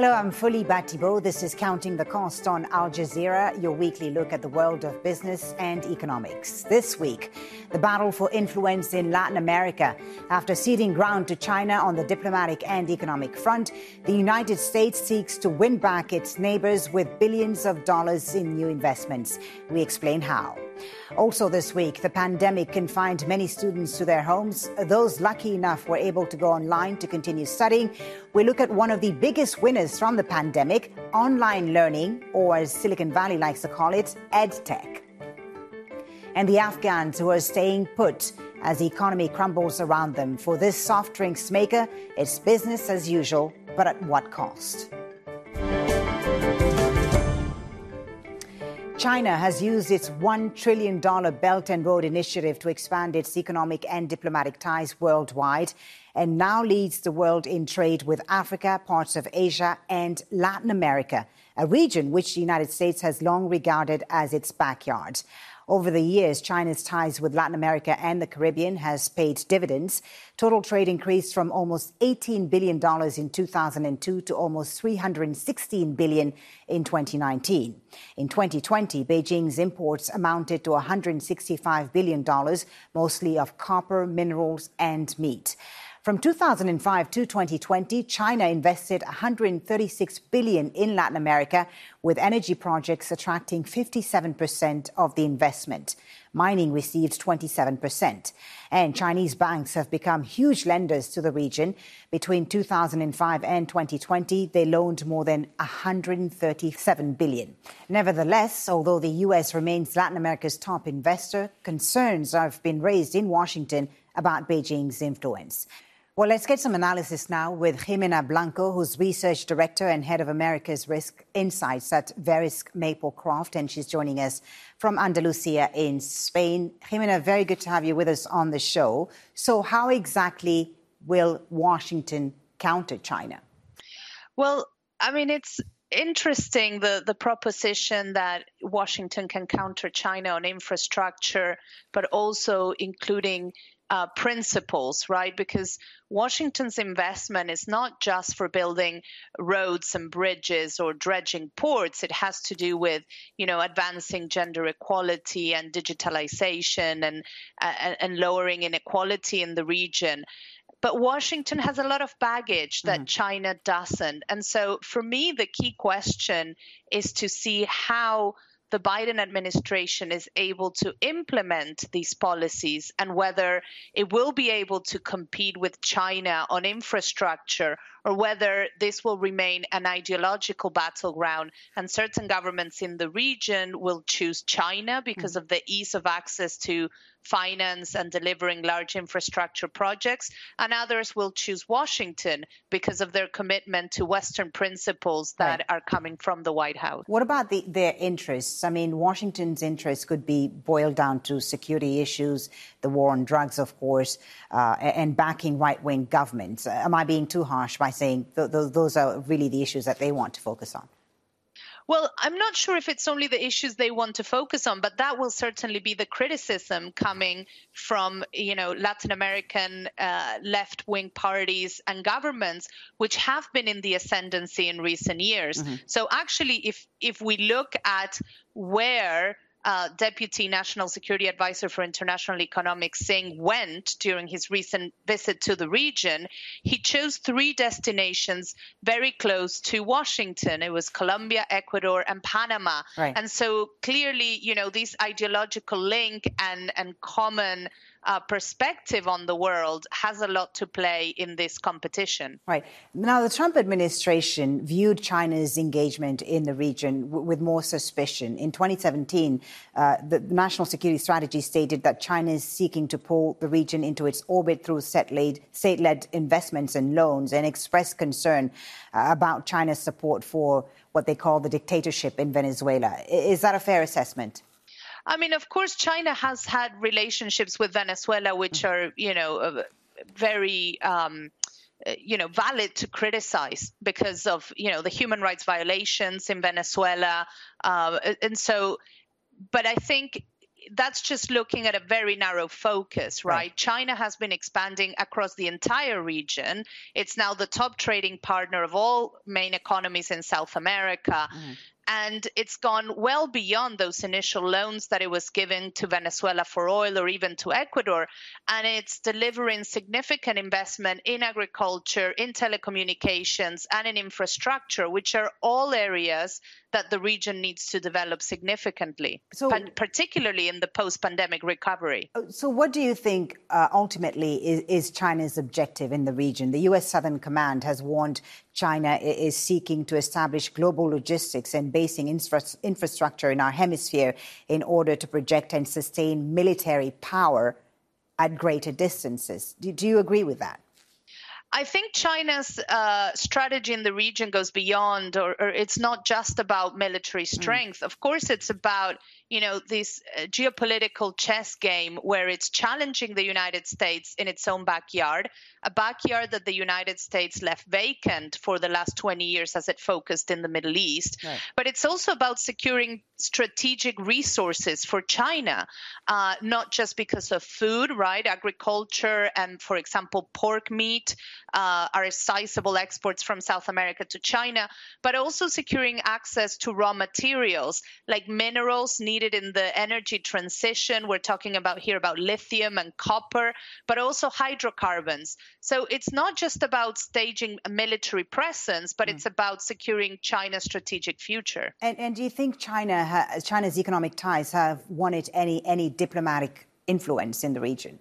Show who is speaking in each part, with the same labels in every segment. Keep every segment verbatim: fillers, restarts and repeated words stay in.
Speaker 1: Hello, I'm Fuli Batibo. This is Counting the Cost on Al Jazeera, your weekly look at the world of business and economics. This week, the battle for influence in Latin America. After ceding ground to China on the diplomatic and economic front, the United States seeks to win back its neighbors with billions of dollars in new investments. We explain how. Also this week, the pandemic confined many students to their homes. Those lucky enough were able to go online to continue studying. We look at one of the biggest winners from the pandemic, online learning, or as Silicon Valley likes to call it, EdTech. And the Afghans who are staying put as the economy crumbles around them. For this soft drinks maker, it's business as usual, but at what cost? China has used its one trillion dollars Belt and Road Initiative to expand its economic and diplomatic ties worldwide and now leads the world in trade with Africa, parts of Asia and Latin America, a region which the United States has long regarded as its backyard. Over the years, China's ties with Latin America and the Caribbean has paid dividends. Total trade increased from almost eighteen billion dollars in two thousand two to almost three hundred sixteen billion dollars in twenty nineteen. In twenty twenty, Beijing's imports amounted to one hundred sixty-five billion dollars, mostly of copper, minerals and meat. From two thousand five to twenty twenty, China invested one hundred thirty-six billion dollars in Latin America, with energy projects attracting fifty-seven percent of the investment. Mining received twenty-seven percent. And Chinese banks have become huge lenders to the region. Between two thousand five and twenty twenty, they loaned more than one hundred thirty-seven billion dollars. Nevertheless, although the U S remains Latin America's top investor, concerns have been raised in Washington about Beijing's influence. Well, let's get some analysis now with Jimena Blanco, who's research director and head of America's Risk Insights at Verisk Maplecroft, and she's joining us from Andalusia in Spain. Jimena, very good to have you with us on the show. So how exactly will Washington counter China?
Speaker 2: Well, I mean, it's interesting, the, the proposition that Washington can counter China on infrastructure, but also including Uh, principles, right? Because Washington's investment is not just for building roads and bridges or dredging ports. It has to do with, you know, advancing gender equality and digitalization and uh, and lowering inequality in the region. But Washington has a lot of baggage that mm-hmm. China doesn't. And so for me, the key question is to see how the Biden administration is able to implement these policies and whether it will be able to compete with China on infrastructure or whether this will remain an ideological battleground and certain governments in the region will choose China because mm-hmm. of the ease of access to finance and delivering large infrastructure projects, and others will choose Washington because of their commitment to Western principles that right. are coming from the White House.
Speaker 1: What about the, their interests? I mean, Washington's interests could be boiled down to security issues, the war on drugs, of course, uh, and backing right-wing governments. Uh, am I being too harsh by saying th- th- those are really the issues that they want to focus on?
Speaker 2: Well, I'm not sure if it's only the issues they want to focus on, but that will certainly be the criticism coming from, you know, Latin American uh, left-wing parties and governments, which have been in the ascendancy in recent years. Mm-hmm. So actually, if if we look at where Uh, Deputy National Security Advisor for International Economics Singh went during his recent visit to the region, he chose three destinations very close to Washington. It was Colombia, Ecuador, and Panama.
Speaker 1: Right.
Speaker 2: And so clearly, you know, this ideological link and, and common uh, perspective on the world has a lot to play in this competition.
Speaker 1: Right. Now, the Trump administration viewed China's engagement in the region w- with more suspicion. In twenty seventeen, uh, the national security strategy stated that China is seeking to pull the region into its orbit through state-led, state-led investments and loans, and expressed concern uh, about China's support for what they call the dictatorship in Venezuela. Is that a fair assessment?
Speaker 2: I mean, of course, China has had relationships with Venezuela, which are, you know, very, um, you know, valid to criticize because of, you know, the human rights violations in Venezuela. Uh, and so, but I think that's just looking at a very narrow focus, right? right? China has been expanding across the entire region. It's now the top trading partner of all main economies in South America. Mm. And it's gone well beyond those initial loans that it was giving to Venezuela for oil or even to Ecuador. And it's delivering significant investment in agriculture, in telecommunications, and in infrastructure, which are all areas that the region needs to develop significantly, so, particularly in the post-pandemic recovery.
Speaker 1: So what do you think uh, ultimately is, is China's objective in the region? The U S Southern Command has warned China is seeking to establish global logistics and basing infra- infrastructure in our hemisphere in order to project and sustain military power at greater distances. Do, do you agree with that?
Speaker 2: I think China's uh, strategy in the region goes beyond, or, or it's not just about military strength. Mm. Of course, it's about, you know, this uh, geopolitical chess game where it's challenging the United States in its own backyard, a backyard that the United States left vacant for the last twenty years as it focused in the Middle East. Right. But it's also about securing strategic resources for China, uh, not just because of food, right? Agriculture and, for example, pork meat uh, are sizable exports from South America to China, but also securing access to raw materials like minerals needed in the energy transition. We're talking about here about lithium and copper, but also hydrocarbons. So it's not just about staging a military presence, but mm. it's about securing China's strategic future.
Speaker 1: And, and do you think China ha- China's economic ties have wanted any any diplomatic influence in the region?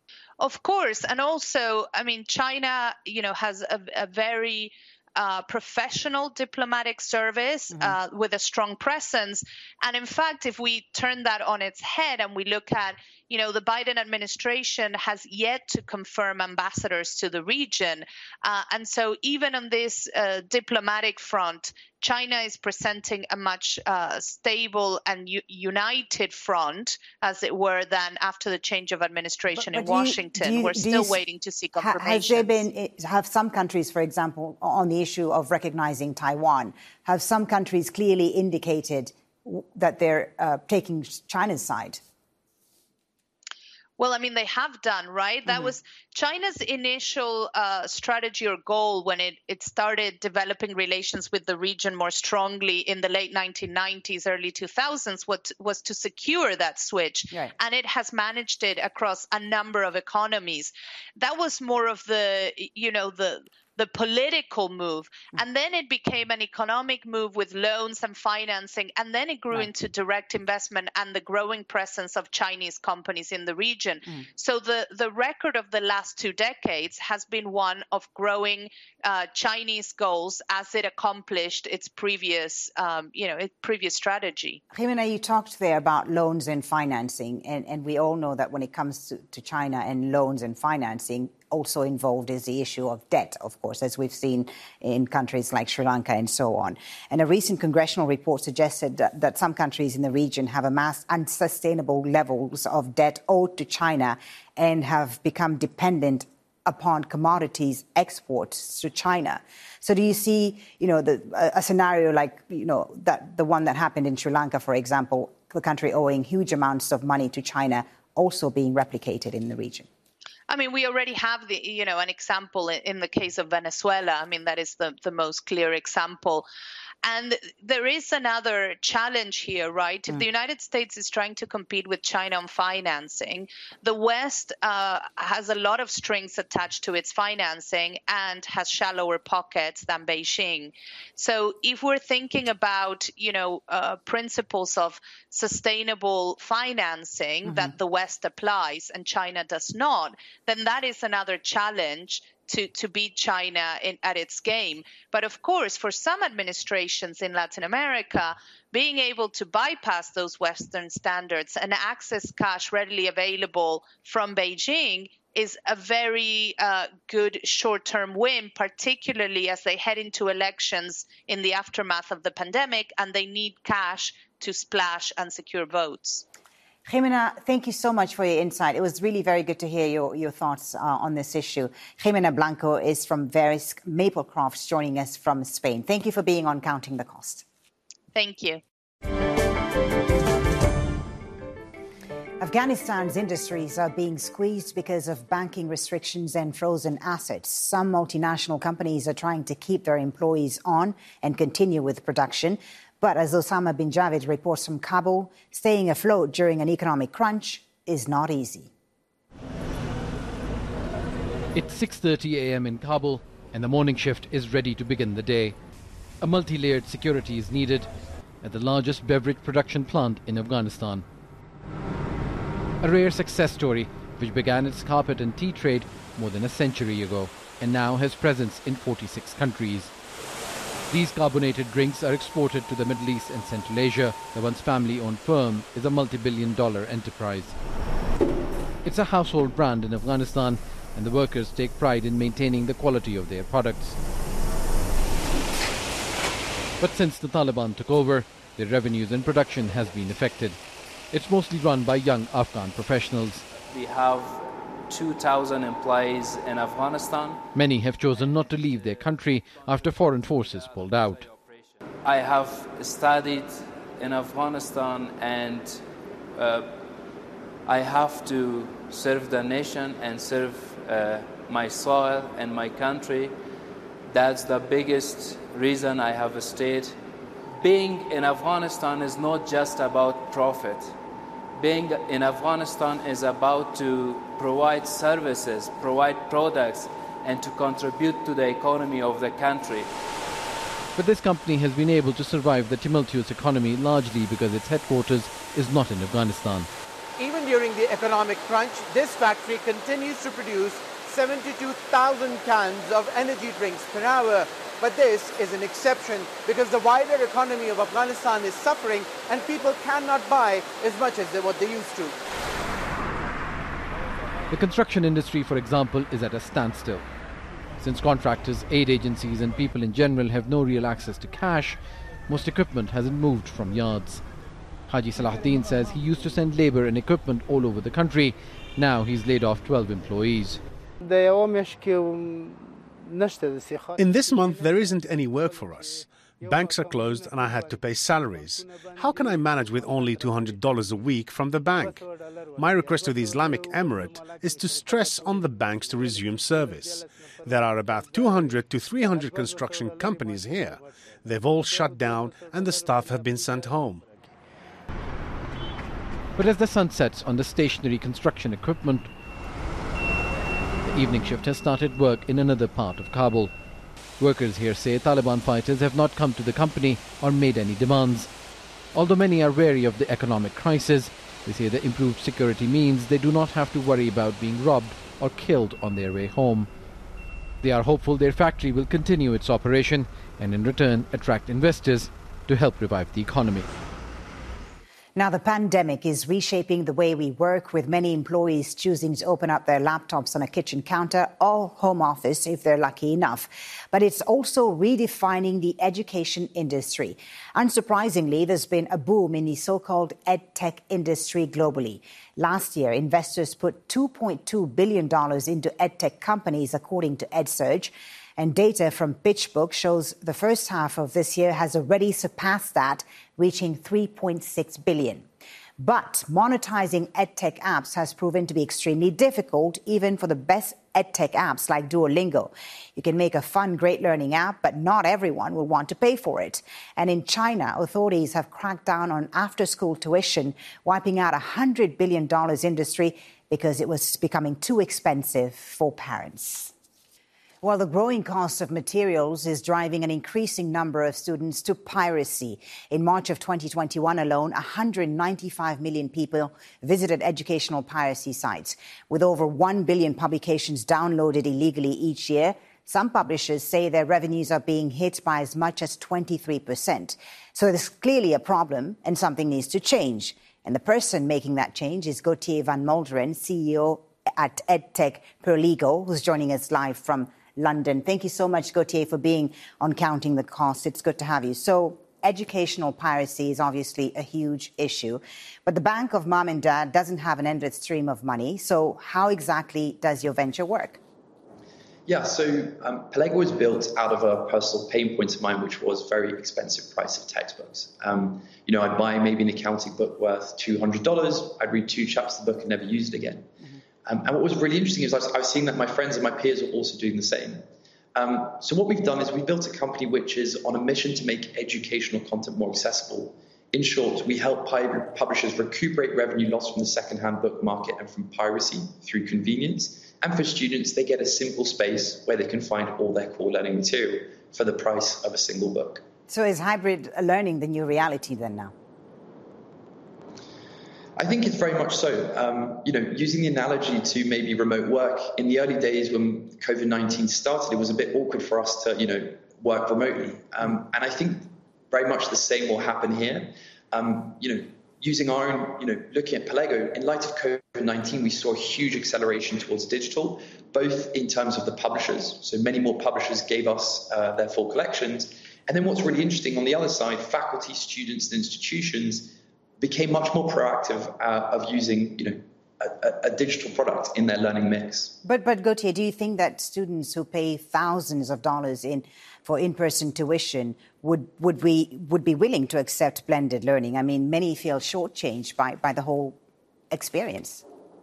Speaker 2: Of course. And also, I mean, China, you know, has a, a very uh, professional diplomatic service mm-hmm. uh, with a strong presence. And in fact, if we turn that on its head and we look at, you know, the Biden administration has yet to confirm ambassadors to the region. Uh, and so even on this uh, diplomatic front, China is presenting a much uh, stable and u- united front, as it were, than after the change of administration but, but in Washington. You, you, We're still you, waiting to see confirmation.
Speaker 1: Has there been, have some countries, for example, on the issue of recognizing Taiwan, have some countries clearly indicated that they're uh, taking China's side?
Speaker 2: Well, I mean, they have done, right? That mm-hmm. was China's initial uh, strategy or goal when it, it started developing relations with the region more strongly in the late nineteen nineties, early two thousands, what, was to secure that switch. Right. And it has managed it across a number of economies. That was more of the, you know, the... the political move. And then it became an economic move with loans and financing. And then it grew right. into direct investment and the growing presence of Chinese companies in the region. Mm. So the, the record of the last two decades has been one of growing uh, Chinese goals as it accomplished its previous, um, you know, its previous strategy.
Speaker 1: Jimena, you talked there about loans and financing. And, and we all know that when it comes to, to China and loans and financing, also involved is the issue of debt, of course, as we've seen in countries like Sri Lanka and so on. And a recent congressional report suggested that, that some countries in the region have amassed unsustainable levels of debt owed to China and have become dependent upon commodities exports to China. So do you see, you know, the, a, a scenario like, you know, that the one that happened in Sri Lanka, for example, the country owing huge amounts of money to China also being replicated in the region?
Speaker 2: I mean, we already have the, you know, an example in the case of Venezuela. I mean, that is the, the most clear example. And there is another challenge here, right? Mm. If the United States is trying to compete with China on financing, the West uh, has a lot of strings attached to its financing and has shallower pockets than Beijing. So if we're thinking about, you know, uh, principles of sustainable financing mm-hmm. that the West applies and China does not, then that is another challenge to, to beat China in, at its game. But of course, for some administrations in Latin America, being able to bypass those Western standards and access cash readily available from Beijing is a very uh, good short-term win, particularly as they head into elections in the aftermath of the pandemic and they need cash to splash and secure votes.
Speaker 1: Jimena, thank you so much for your insight. It was really very good to hear your, your thoughts uh, on this issue. Jimena Blanco is from Verisk Maplecrofts, joining us from Spain. Thank you for being on Counting the Cost.
Speaker 2: Thank you.
Speaker 1: Afghanistan's industries are being squeezed because of banking restrictions and frozen assets. Some multinational companies are trying to keep their employees on and continue with production. But as Osama bin Javid reports from Kabul, staying afloat during an economic crunch is not easy.
Speaker 3: It's six thirty a.m. in Kabul, and the morning shift is ready to begin the day. A multi-layered security is needed at the largest beverage production plant in Afghanistan. A rare success story which began its carpet and tea trade more than a century ago and now has presence in forty-six countries. These carbonated drinks are exported to the Middle East and Central Asia. The once family-owned firm is a multi-billion dollar enterprise. It's a household brand in Afghanistan, and the workers take pride in maintaining the quality of their products. But since the Taliban took over, their revenues and production has been affected. It's mostly run by young Afghan professionals.
Speaker 4: We have two thousand employees in Afghanistan.
Speaker 3: Many have chosen not to leave their country after foreign forces pulled out.
Speaker 4: I have studied in Afghanistan, and uh, I have to serve the nation and serve uh, my soil and my country. That's the biggest reason I have stayed. Being in Afghanistan is not just about profit. Being in Afghanistan is about to provide services, provide products, and to contribute to the economy of the country.
Speaker 3: But this company has been able to survive the tumultuous economy largely because its headquarters is not in Afghanistan.
Speaker 5: Even during the economic crunch, this factory continues to produce seventy-two thousand cans of energy drinks per hour. But this is an exception because the wider economy of Afghanistan is suffering and people cannot buy as much as they, what they used to.
Speaker 3: The construction industry, for example, is at a standstill. Since contractors, aid agencies and people in general have no real access to cash, most equipment hasn't moved from yards. Haji Salahuddin says he used to send labour and equipment all over the country. Now he's laid off twelve employees.
Speaker 6: In this month, there isn't any work for us. Banks are closed and I had to pay salaries. How can I manage with only two hundred dollars a week from the bank? My request to the Islamic Emirate is to stress on the banks to resume service. There are about two hundred to three hundred construction companies here. They've all shut down and the staff have been sent home.
Speaker 3: But as the sun sets on the stationary construction equipment, the evening shift has started work in another part of Kabul. Workers here say Taliban fighters have not come to the company or made any demands. Although many are wary of the economic crisis, they say the improved security means they do not have to worry about being robbed or killed on their way home. They are hopeful their factory will continue its operation and in return attract investors to help revive the economy.
Speaker 1: Now, the pandemic is reshaping the way we work, with many employees choosing to open up their laptops on a kitchen counter or home office if they're lucky enough. But it's also redefining the education industry. Unsurprisingly, there's been a boom in the so-called edtech industry globally. Last year, investors put two point two billion dollars into edtech companies, according to EdSurge. And data from PitchBook shows the first half of this year has already surpassed that, reaching three point six billion dollars. But monetizing edtech apps has proven to be extremely difficult, even for the best edtech apps like Duolingo. You can make a fun, great learning app, but not everyone will want to pay for it. And in China, authorities have cracked down on after-school tuition, wiping out a one hundred billion dollars industry because it was becoming too expensive for parents. Well, the growing cost of materials is driving an increasing number of students to piracy. In March of twenty twenty-one alone, one hundred ninety-five million people visited educational piracy sites. With over one billion publications downloaded illegally each year, some publishers say their revenues are being hit by as much as twenty-three percent. So there's clearly a problem and something needs to change. And the person making that change is Gauthier Van Mulderen, C E O at EdTech Perligo, who's joining us live from London. Thank you so much, Gauthier, for being on Counting the Cost. It's good to have you. So educational piracy is obviously a huge issue, but the bank of mom and dad doesn't have an endless stream of money. So how exactly does your venture work?
Speaker 7: Yeah, so um, Pelego was built out of a personal pain point of mine, which was very expensive price of textbooks. Um, you know, I'd buy maybe an accounting book worth two hundred dollars, I'd read two chapters of the book and never use it again. Mm-hmm. Um, and what was really interesting is I was, I was seeing that my friends and my peers were also doing the same. Um, so what we've done is we've built a company which is on a mission to make educational content more accessible. In short, we help publishers recuperate revenue lost from the secondhand book market and from piracy through convenience. And for students, they get a simple space where they can find all their core learning material for the price of a single book.
Speaker 1: So is hybrid learning the new reality then now?
Speaker 7: I think it's very much so. Um, you know, using the analogy to maybe remote work, in the early days when COVID nineteen started, it was a bit awkward for us to, you know, work remotely. Um, and I think very much the same will happen here. Um, you know, using our own, you know, looking at Pelego, in light of COVID nineteen, we saw a huge acceleration towards digital, both in terms of the publishers. So many more publishers gave us uh, their full collections. And then what's really interesting on the other side, faculty, students, and institutions became much more proactive uh, of using, you know, a, a digital product in their learning mix.
Speaker 1: But, but Gautier, do you think that students who pay thousands of dollars in for in-person tuition would would we would be willing to accept blended learning? I mean, many feel shortchanged by by the whole experience.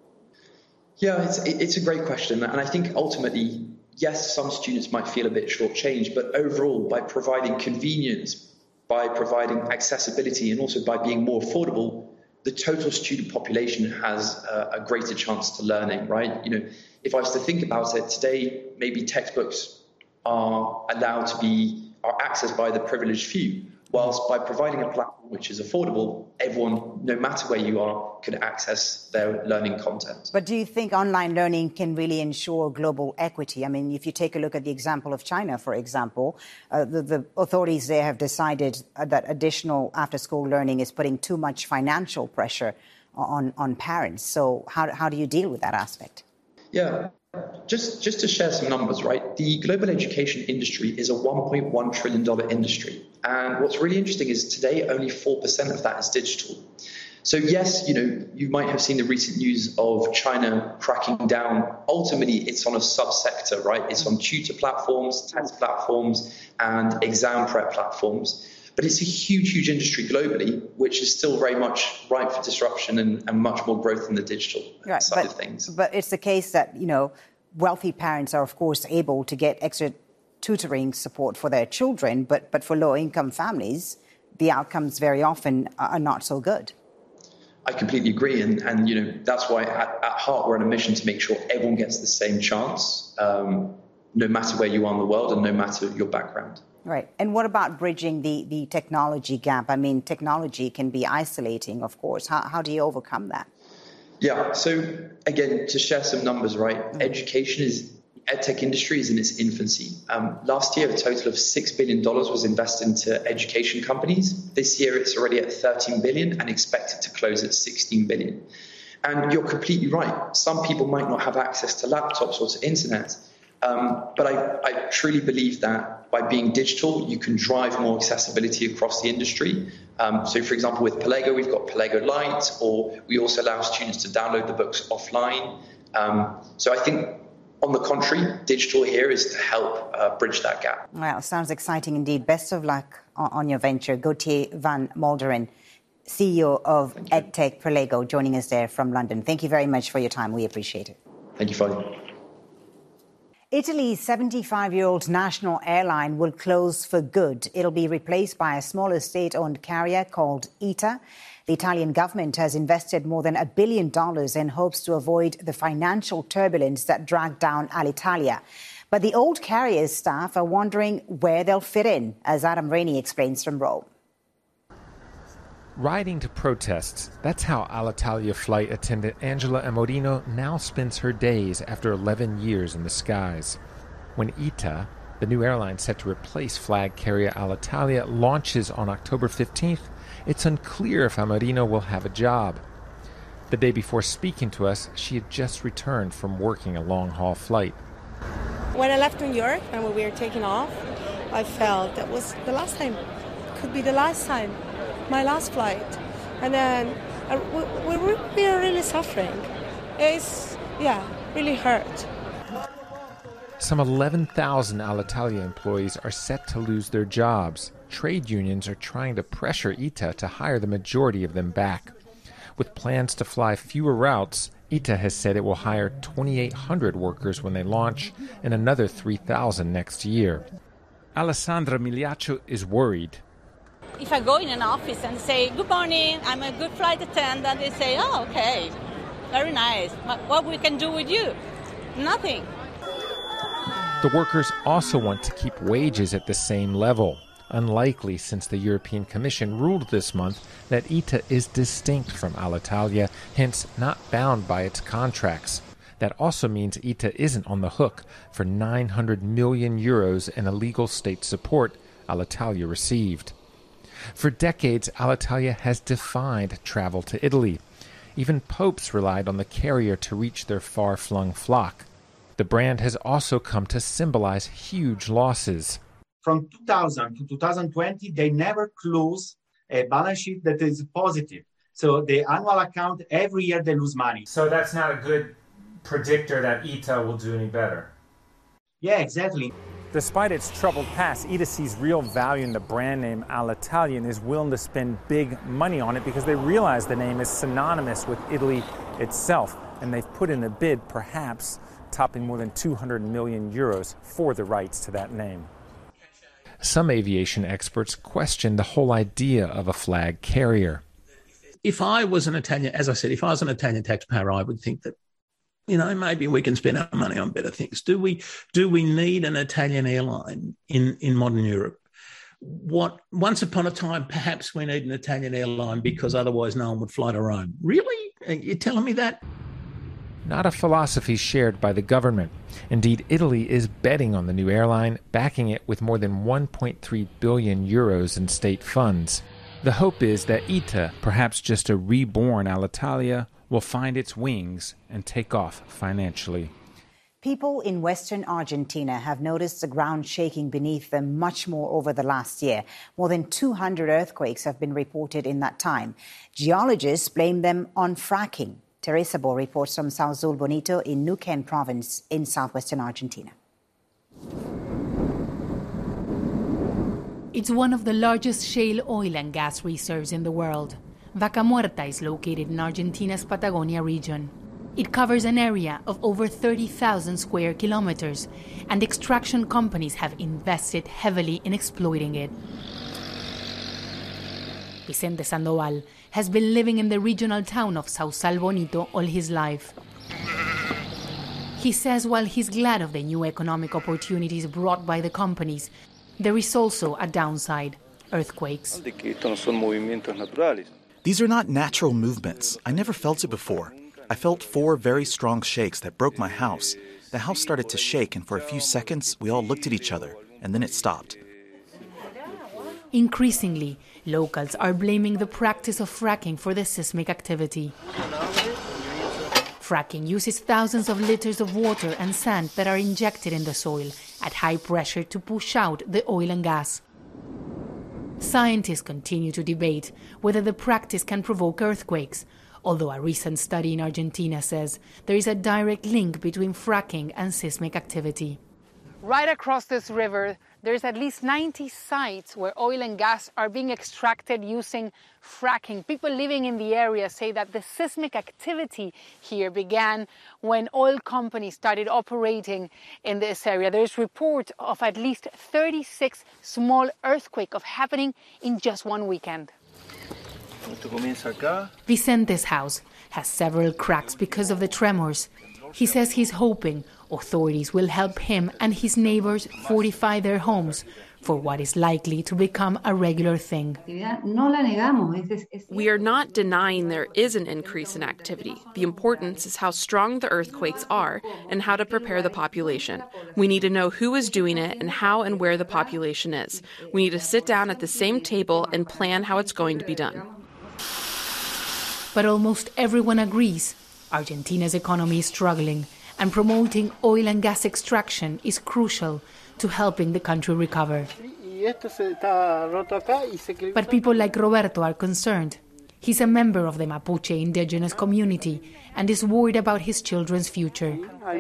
Speaker 7: Yeah, it's it's a great question, and I think ultimately, yes, some students might feel a bit shortchanged, but overall, by providing convenience, by providing accessibility, and also by being more affordable, the total student population has a, a greater chance to learning, right? You know, if I was to think about it today, maybe textbooks are allowed to be, are accessed by the privileged few, whilst by providing a platform which is affordable, everyone, no matter where you are, can access their learning content.
Speaker 1: But do you think online learning can really ensure global equity? I mean, if you take a look at the example of China, for example, uh, the, the authorities there have decided uh, that additional after-school learning is putting too much financial pressure on, on parents. So how, how do you deal with that aspect?
Speaker 7: Yeah. Just just to share some numbers, right? The global education industry is a one point one trillion dollars industry. And what's really interesting is today only four percent of that is digital. So yes, you know, you might have seen the recent news of China cracking down. Ultimately, it's on a subsector, right? It's on tutor platforms, test platforms, and exam prep platforms. But it's a huge, huge industry globally, which is still very much ripe for disruption and, and much more growth in the digital right, side
Speaker 1: but,
Speaker 7: of things.
Speaker 1: But it's the case that, you know, wealthy parents are, of course, able to get extra tutoring support for their children. But, but for low-income families, the outcomes very often are not so good.
Speaker 7: I completely agree. And, and you know, that's why at, at heart we're on a mission to make sure everyone gets the same chance, um, no matter where you are in the world and no matter your background.
Speaker 1: Right. And what about bridging the, the technology gap? I mean, technology can be isolating, of course. How, how do you overcome that?
Speaker 7: Yeah. So, again, to share some numbers, right? Mm-hmm. Education is, edtech industry is in its infancy. Um, last year, a total of six billion dollars was invested into education companies. This year, it's already at thirteen billion dollars and expected to close at sixteen billion dollars. And you're completely right. Some people might not have access to laptops or to internet. Um, but I, I truly believe that by being digital, you can drive more accessibility across the industry. Um, so, for example, with Pelego, we've got Pelego Lite, or we also allow students to download the books offline. Um, so I think, on the contrary, digital here is to help uh, bridge that gap.
Speaker 1: Well, sounds exciting indeed. Best of luck on, on your venture. Gautier van Malderen, C E O of EdTech Pelego, joining us there from London. Thank you very much for your time. We appreciate it.
Speaker 7: Thank you, Fadi.
Speaker 1: Italy's seventy-five-year-old national airline will close for good. It'll be replaced by a smaller state-owned carrier called ITA. The Italian government has invested more than a billion dollars in hopes to avoid the financial turbulence that dragged down Alitalia. But the old carrier's staff are wondering where they'll fit in, as Adam Rainey explains from Rome.
Speaker 8: Riding to protests, that's how Alitalia flight attendant Angela Amorino now spends her days after eleven years in the skies. When ITA, the new airline set to replace flag carrier Alitalia, launches on October fifteenth, it's unclear if Amorino will have a job. The day before speaking to us, she had just returned from working a long-haul flight.
Speaker 9: When I left New York and when we were taking off, I felt that was the last time, could be the last time. My last flight, and then uh, we, we, we are really suffering. It's, yeah, really hurt.
Speaker 8: Some eleven thousand Alitalia employees are set to lose their jobs. Trade unions are trying to pressure I T A to hire the majority of them back. With plans to fly fewer routes, I T A has said it will hire twenty-eight hundred workers when they launch and another three thousand next year. Alessandra Migliaccio is worried.
Speaker 10: If I go in an office and say, good morning, I'm a good flight attendant, they say, oh, okay, very nice. But what we can do with you? Nothing.
Speaker 8: The workers also want to keep wages at the same level. Unlikely, since the European Commission ruled this month that I T A is distinct from Alitalia, hence not bound by its contracts. That also means I T A isn't on the hook for nine hundred million euros in illegal state support Alitalia received. For decades, Alitalia has defied travel to Italy. Even popes relied on the carrier to reach their far-flung flock. The brand has also come to symbolize huge losses.
Speaker 11: From two thousand to two thousand twenty, they never close a balance sheet that is positive. So the annual account, every year they lose money.
Speaker 12: So that's not a good predictor that I T A will do any better.
Speaker 11: Yeah, exactly.
Speaker 13: Despite its troubled past, I T A sees real value in the brand name Alitalia and is willing to spend big money on it because they realize the name is synonymous with Italy itself. And they've put in a bid, perhaps topping more than two hundred million euros for the rights to that name.
Speaker 8: Some aviation experts question the whole idea of a flag carrier.
Speaker 14: If I was an Italian, as I said, if I was an Italian taxpayer, I would think that, you know, maybe we can spend our money on better things. Do we do we need an Italian airline in, in modern Europe? What once upon a time, perhaps we need an Italian airline because otherwise no one would fly to Rome. Really? Are you telling me that?
Speaker 8: Not a philosophy shared by the government. Indeed, Italy is betting on the new airline, backing it with more than one point three billion euros in state funds. The hope is that I T A, perhaps just a reborn Alitalia, will find its wings and take off financially.
Speaker 1: People in western Argentina have noticed the ground shaking beneath them much more over the last year. More than two hundred earthquakes have been reported in that time. Geologists blame them on fracking. Teresa Bo reports from Sauzul Bonito in Neuquén province in southwestern Argentina.
Speaker 15: It's one of the largest shale oil and gas reserves in the world. Vaca Muerta is located in Argentina's Patagonia region. It covers an area of over thirty thousand square kilometers, and extraction companies have invested heavily in exploiting it. Vicente Sandoval has been living in the regional town of Sauzal Bonito all his life. He says while he's glad of the new economic opportunities brought by the companies, there is also a downside: earthquakes.
Speaker 16: These are not natural movements. I never felt it before. I felt four very strong shakes that broke my house. The house started to shake, and for a few seconds, we all looked at each other, and then it stopped.
Speaker 15: Increasingly, locals are blaming the practice of fracking for the seismic activity. Fracking uses thousands of liters of water and sand that are injected in the soil at high pressure to push out the oil and gas. Scientists continue to debate whether the practice can provoke earthquakes, although a recent study in Argentina says there is a direct link between fracking and seismic activity.
Speaker 17: Right across this river, there's at least ninety sites where oil and gas are being extracted using fracking. People living in the area say that the seismic activity here began when oil companies started operating in this area. There's report of at least thirty-six small earthquakes of happening in just one weekend.
Speaker 15: Vicente's house has several cracks because of the tremors. He says he's hoping authorities will help him and his neighbors fortify their homes for what is likely to become a regular thing.
Speaker 18: We are not denying there is an increase in activity. The importance is how strong the earthquakes are and how to prepare the population. We need to know who is doing it and how and where the population is. We need to sit down at the same table and plan how it's going to be done.
Speaker 15: But almost everyone agrees Argentina's economy is struggling, and promoting oil and gas extraction is crucial to helping the country recover. But people like Roberto are concerned. He's a member of the Mapuche indigenous community and is worried about his children's future.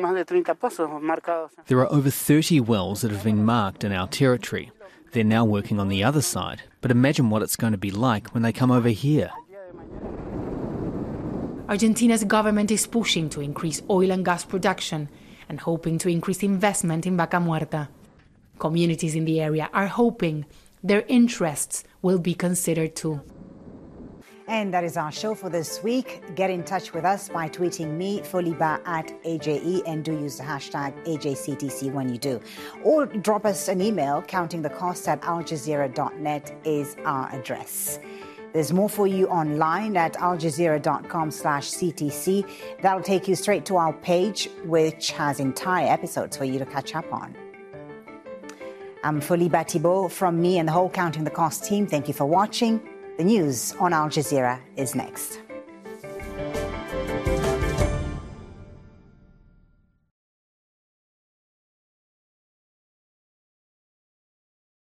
Speaker 19: There are over thirty wells that have been marked in our territory. They're now working on the other side, but imagine what it's going to be like when they come over here.
Speaker 15: Argentina's government is pushing to increase oil and gas production and hoping to increase investment in Vaca Muerta. Communities in the area are hoping their interests will be considered too.
Speaker 1: And that is our show for this week. Get in touch with us by tweeting me, Foliba, at A J E, and do use the hashtag A J C T C when you do. Or drop us an email. Counting the cost at al jazeera dot net is our address. There's more for you online at al jazeera dot com slash C T C. That'll take you straight to our page, which has entire episodes for you to catch up on. I'm Foliba Thibault. From me and the whole Counting the Cost team, thank you for watching. The news on Al Jazeera is next.